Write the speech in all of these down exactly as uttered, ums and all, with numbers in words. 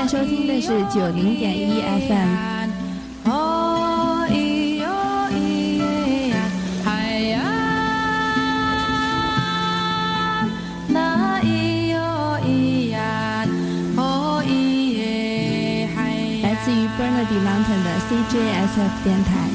在收听的是九零点一 F M。来自于 Bernard Mountain 的 C J S F 电台。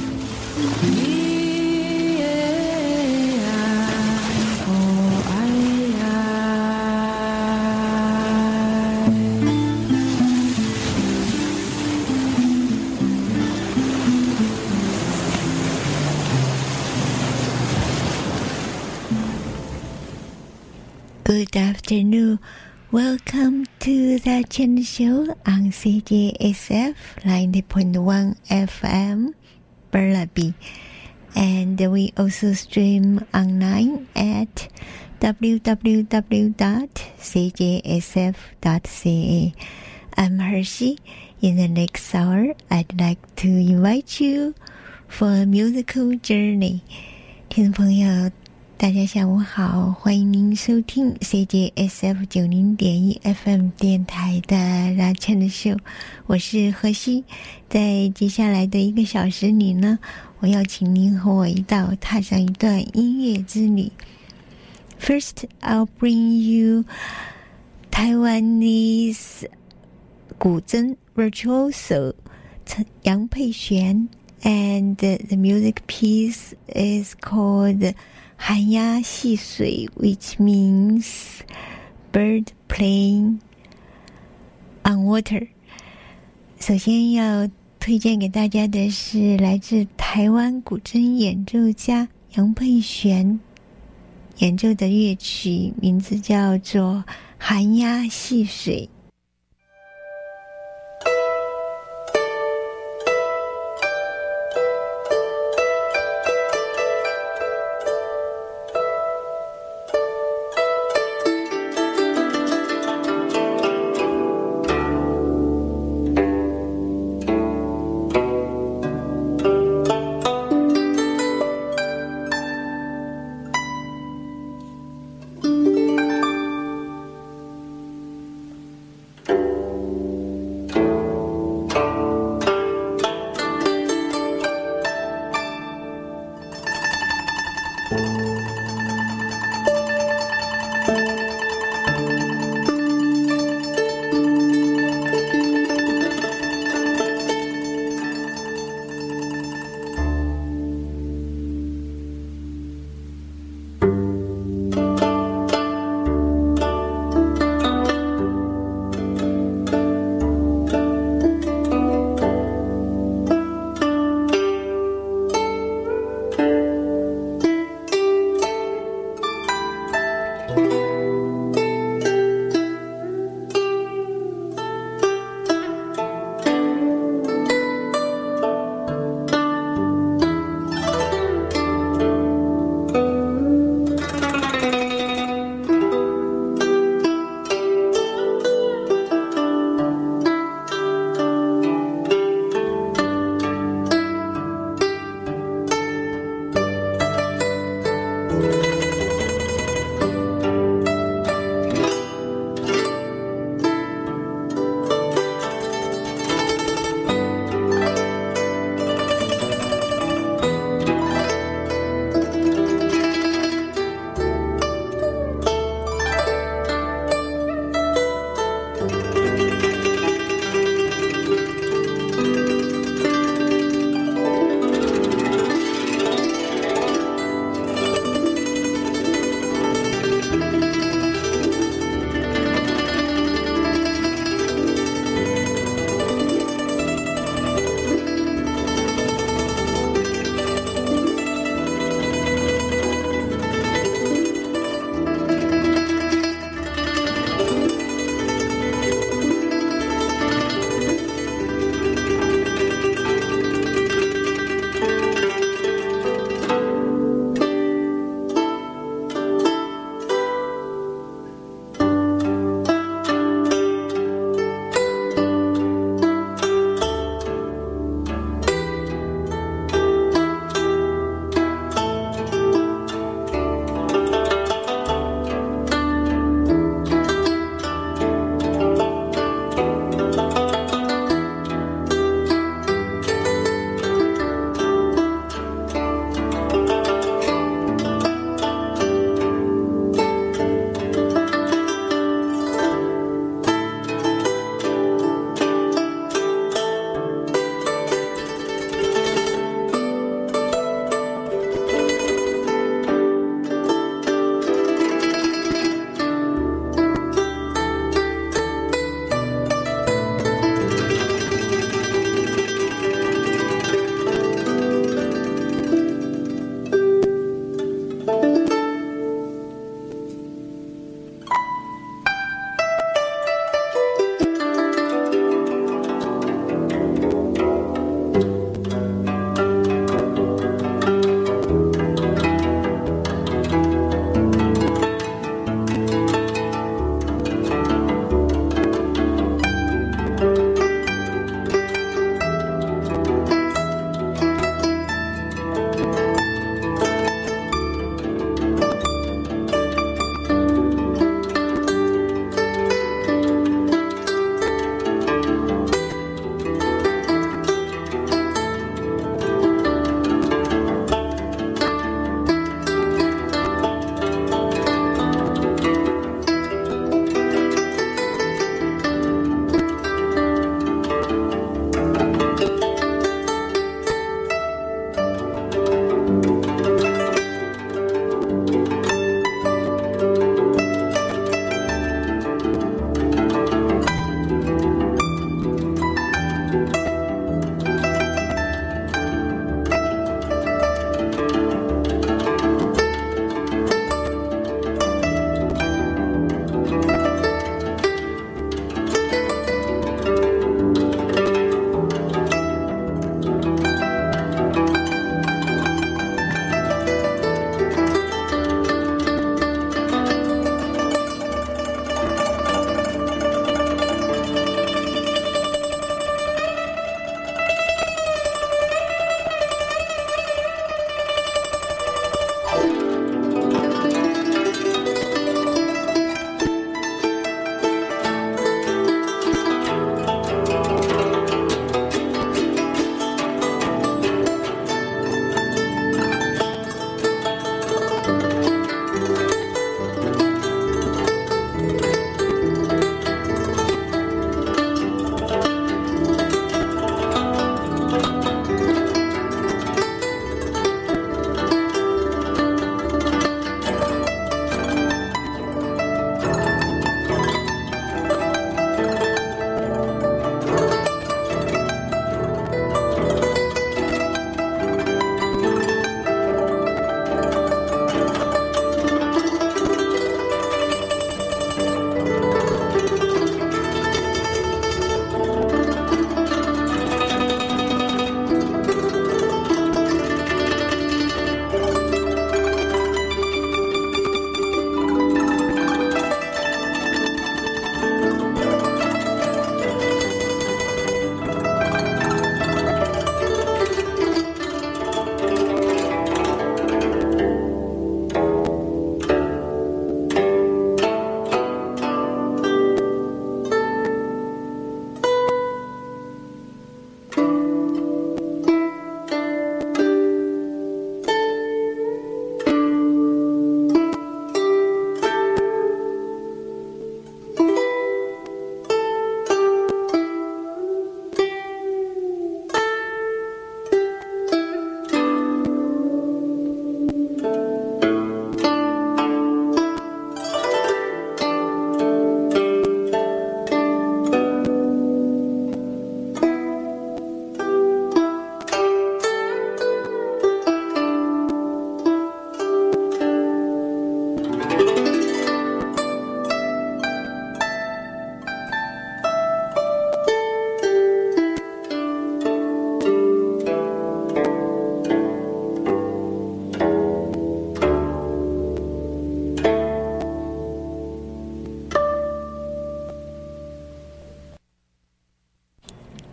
Good afternoon. Welcome to the channel show on C J S F ninety point one F M, Burnaby. And we also stream online at w w w dot c j s f dot c a. I'm Hershey. In the next hour, I'd like to invite you for a musical journey. 听众朋友大家下午好，欢迎您收听 C J S F 九零点一 F M 电台的拉纤的秀，我是荷西。在接下来的一个小时里呢，我邀请您和我一道踏上一段音乐之旅。First, I'll bring you Taiwanese 古筝 virtuoso 杨佩璇 and the music piece is called寒鸦戏水 which means bird playing on water. 首先要推荐给大家的是来自台湾古筝演奏家杨佩璇演奏的乐曲，名字叫做寒鸦戏水。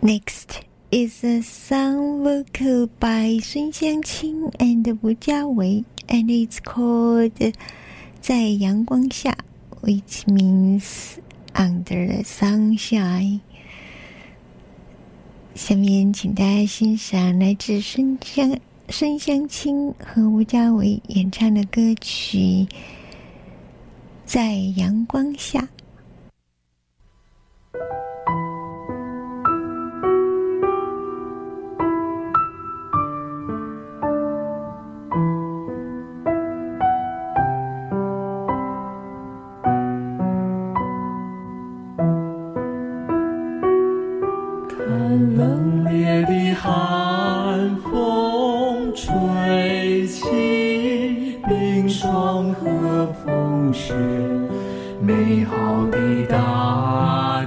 Next is a song vocal by 孙湘清 and 吴家维 and it's called 在阳光下 which means under the sunshine。 下面请大家欣赏来自孙湘孙湘清和吴家维演唱的歌曲在阳光下。 冷冽的寒风吹起，冰霜和风雪，美好的大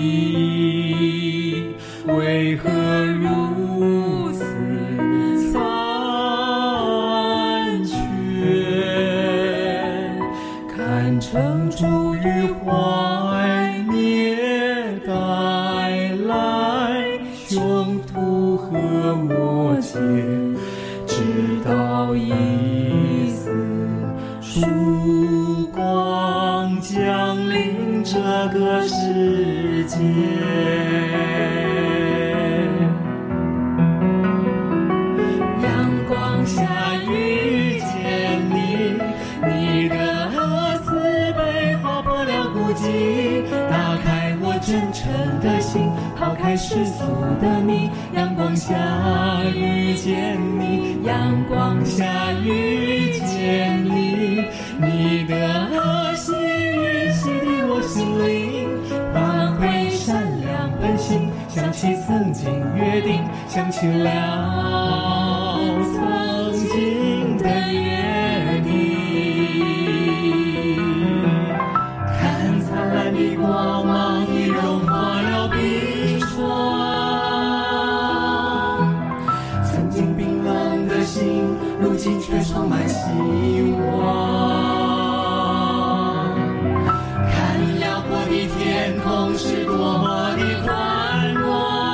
地为何如此残缺？看成珠与怀缅带来穷途和默契，直到一丝曙光降临这个世界。阳光下遇见你，你的慈悲划破了孤寂，打开我真诚的心，抛开世俗的你。阳光下遇见你，阳光下遇见你，你的心语洗涤我心灵，唤回善良本性，想起曾经约定，想起了曾经的约定。看灿烂的光芒已融化了冰霜，曾经冰冷的心如今却充满希望。看辽阔的天空是多么的宽广，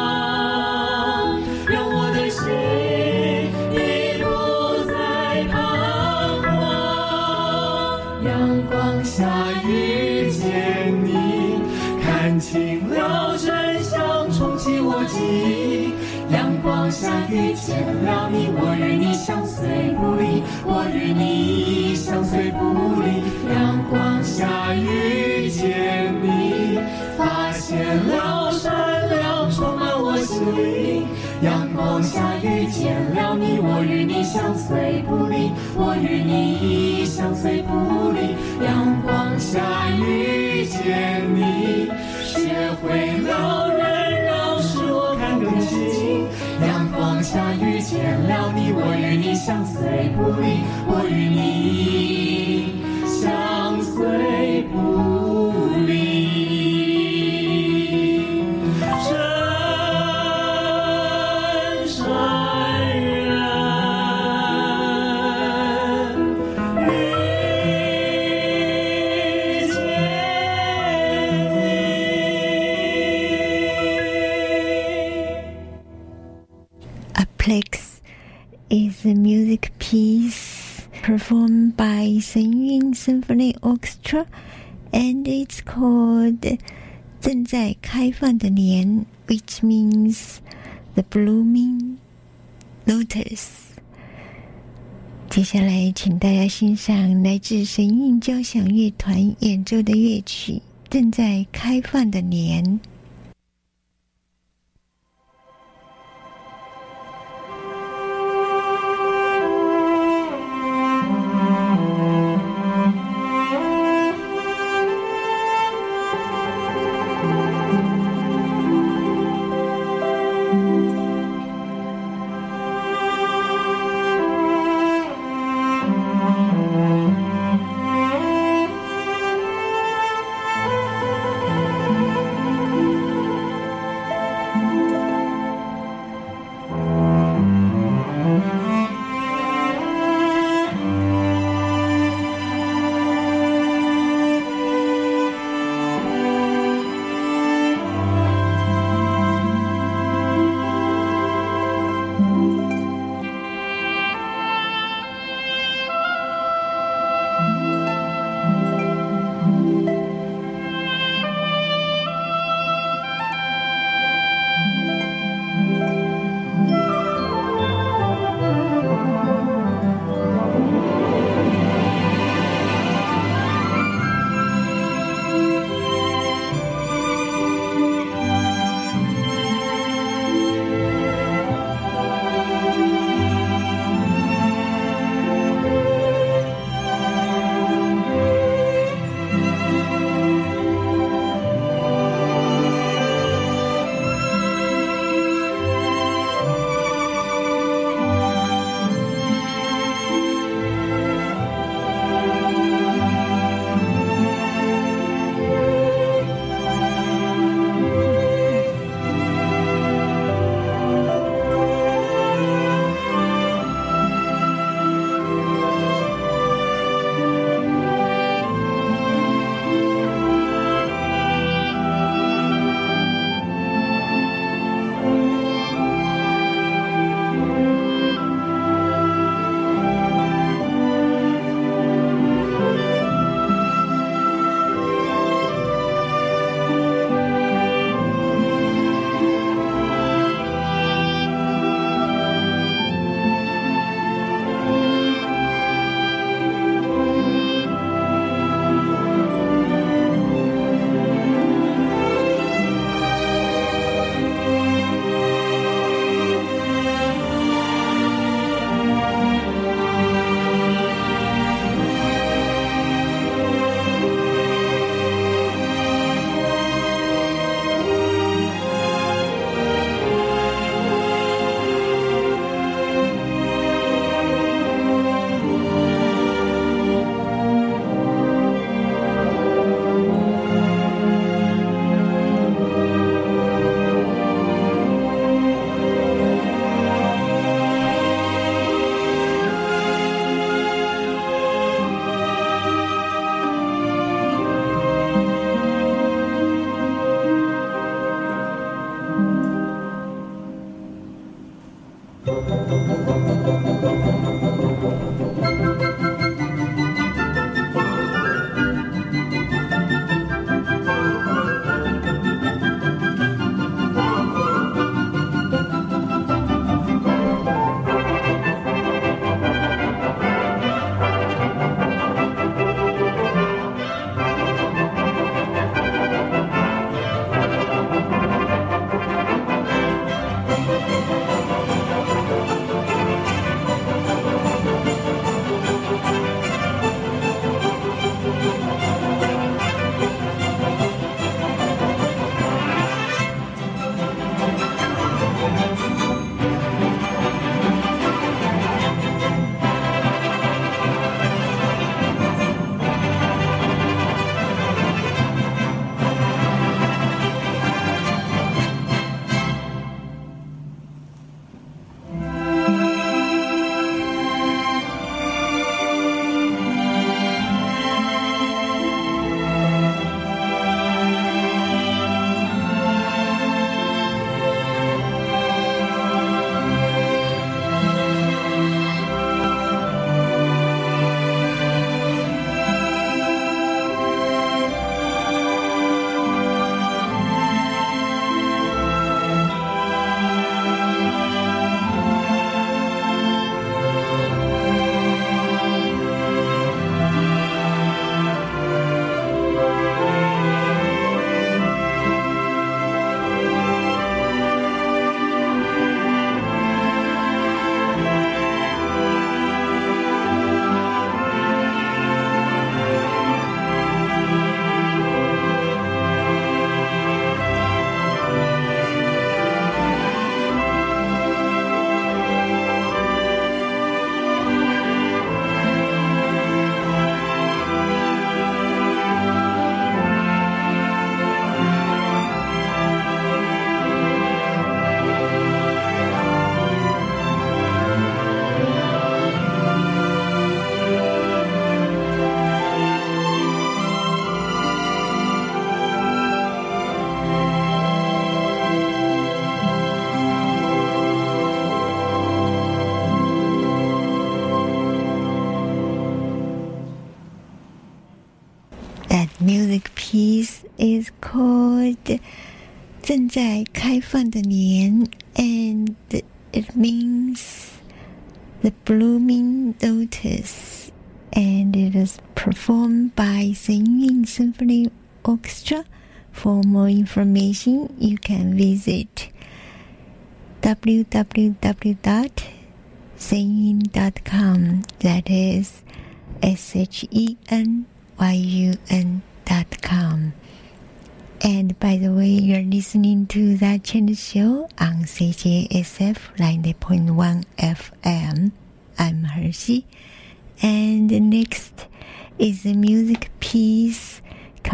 让我的心已不再彷徨。阳光下遇见你，看清了真相，重启我记忆。阳光下遇见了你，我与你相随不离，我与你相随不离。阳光下遇见你，发现了善良充满我心灵。阳光下遇见了你，我与你相随不离，我与你相随不离。阳光下遇见你，学会了忍让，使我看更清。阳光下遇见了你，我与你相随不离，我与你相随不离。真善人遇见你。 Aplex is a music piece performed by Shen Yun Symphony Orchestra and it's called 正在开放的年 which means the blooming lotus。 接下来请大家欣赏来自神韵交响乐团演奏的乐曲正在开放的年。 阳 music piece is called 正在开放的年 and it means the blooming lotus, and it is performed by Seiyun Symphony Orchestra. For more information, you can visit w w w dot seiyun dot com. That is S H E N Y U N dot com. And by the way, you're listening to that channel show on C J S F ninety point one F M. I'm Hershey. And next is a music piece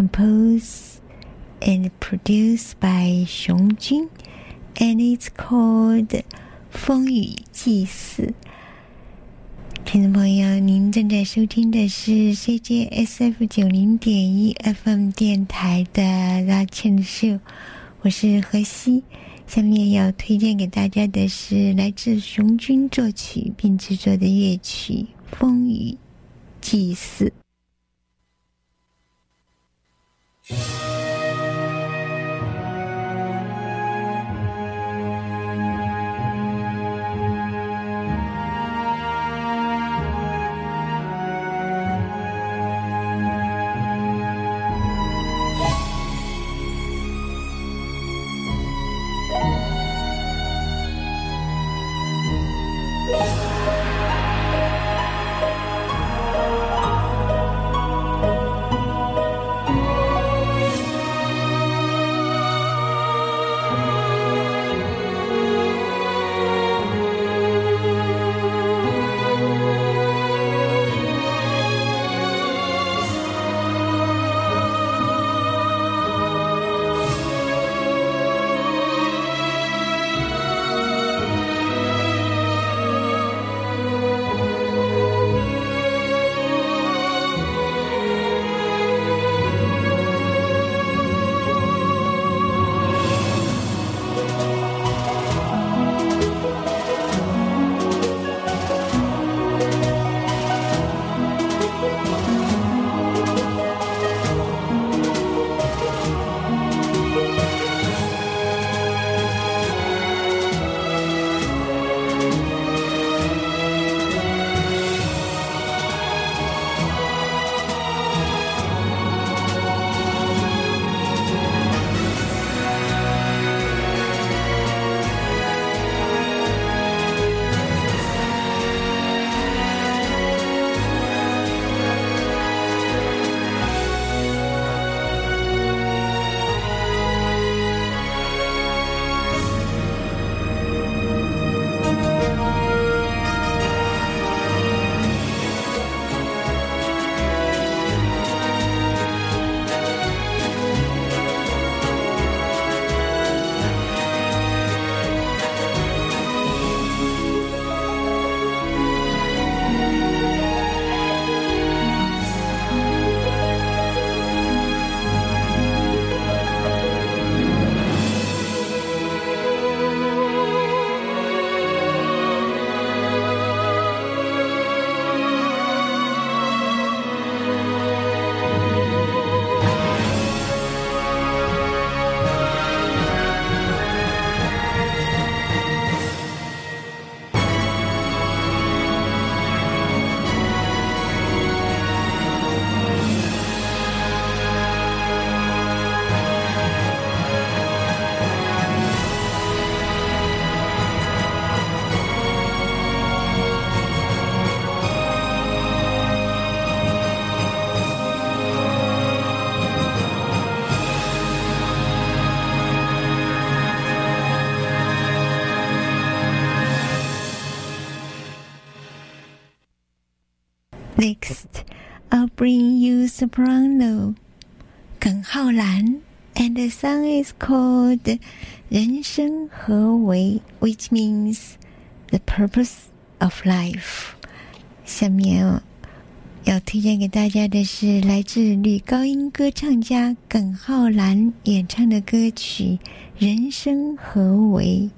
composed and produced by Xiong Jun, and it's called 风雨祭祀。听众朋友，您正在收听的是 C J S F 九零点一 F M 电台的拉纤秀，我是何西。下面要推荐给大家的是来自熊军作曲并制作的乐曲《风雨祭祀》。Next, I'll bring you soprano 耿浩然 and the song is called 人生何为 which means the purpose of life. 下面要推荐给大家的是来自女高音歌唱家耿浩然演唱的歌曲人生何为。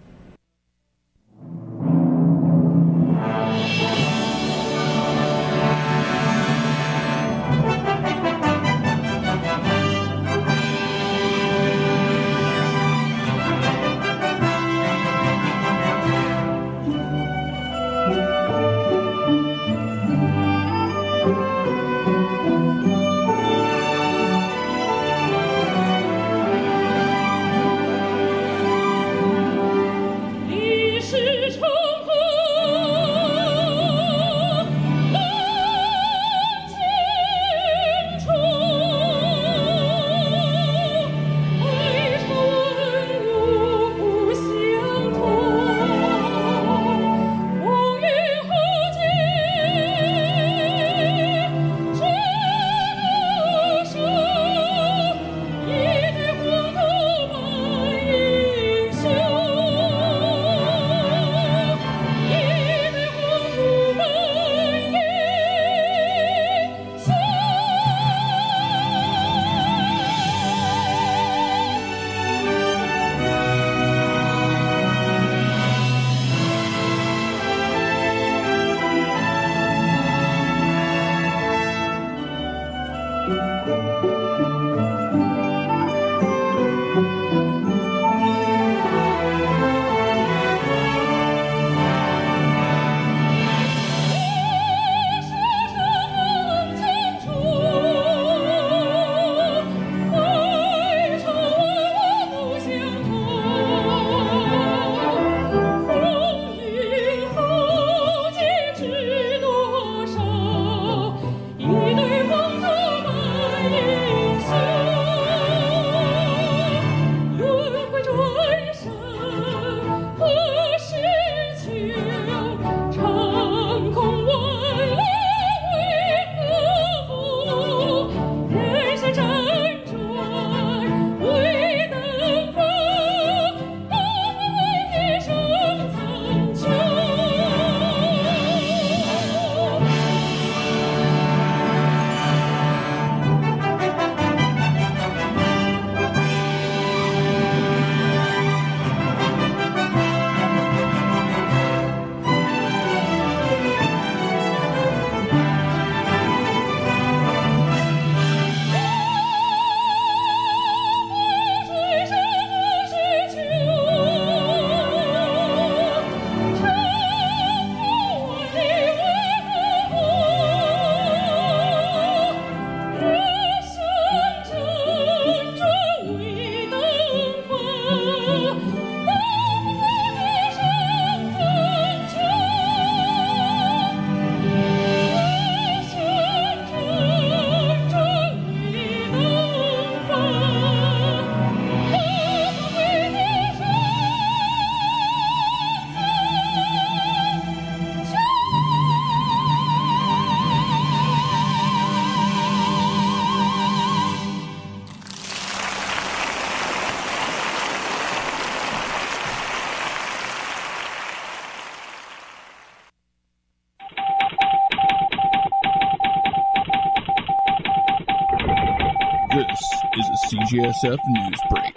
J S F News Break。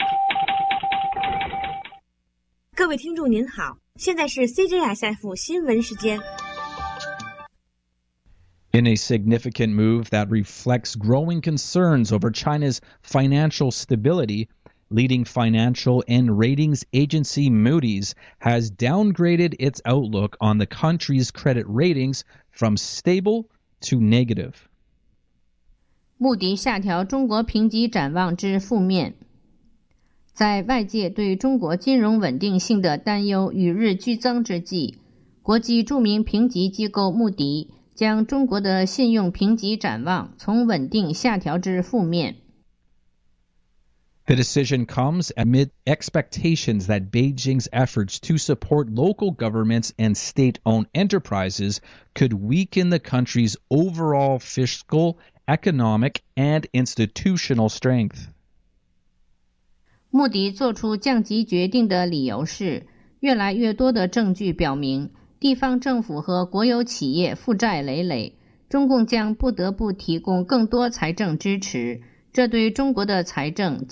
各位听众您好，现在是 C J S F 新闻时间。 In a significant move that reflects growing concerns over China's financial stability, leading financial and ratings agency Moody's has downgraded its outlook on the country's credit ratings from stable to negative. 穆迪下调中国评级展望至负面。在外界对中国金融稳定性的担忧与日俱增之际，国际著名评级机构穆迪将中国的信用评级展望从稳定下调至负面。 The decision comes amid expectations that Beijing's efforts to support local governments and state-owned enterprises could weaken the country's overall fiscal, economic, and institutional strength. 穆迪做出降级决定的理由是，越来越多的证据表明，地方政府和国有企业负债累累，中共将不得不提供更多财政支持，这对中国的财政、